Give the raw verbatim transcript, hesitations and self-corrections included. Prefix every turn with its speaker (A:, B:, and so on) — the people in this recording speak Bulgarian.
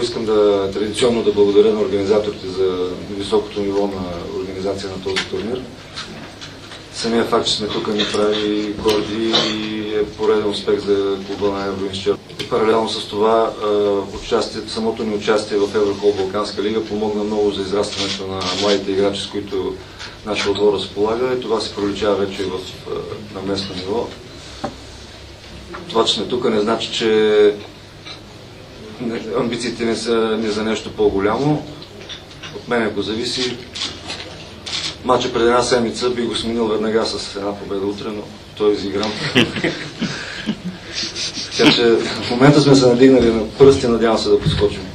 A: първо искам да традиционно да благодаря на организаторите за високото ниво на организация на този турнир. Самия факт, че сме тук, ни прави горди и е пореден успех за клуба на Евроинсчер. Паралелно с това, самото ни участие в Еврокол Балканска лига помогна много за израстването на младите играчи, с които нашия отбор разполага, и това се проличава вече в, на местно ниво. Това, че сме тук, не значи, че амбициите не са не за нещо по-голямо. От мен, ако зависи, матча преди една седмица би го сменил веднага с една победа утре, но той е изигран. Така че в момента сме се надигнали на пръсти, надявам се да подскочим.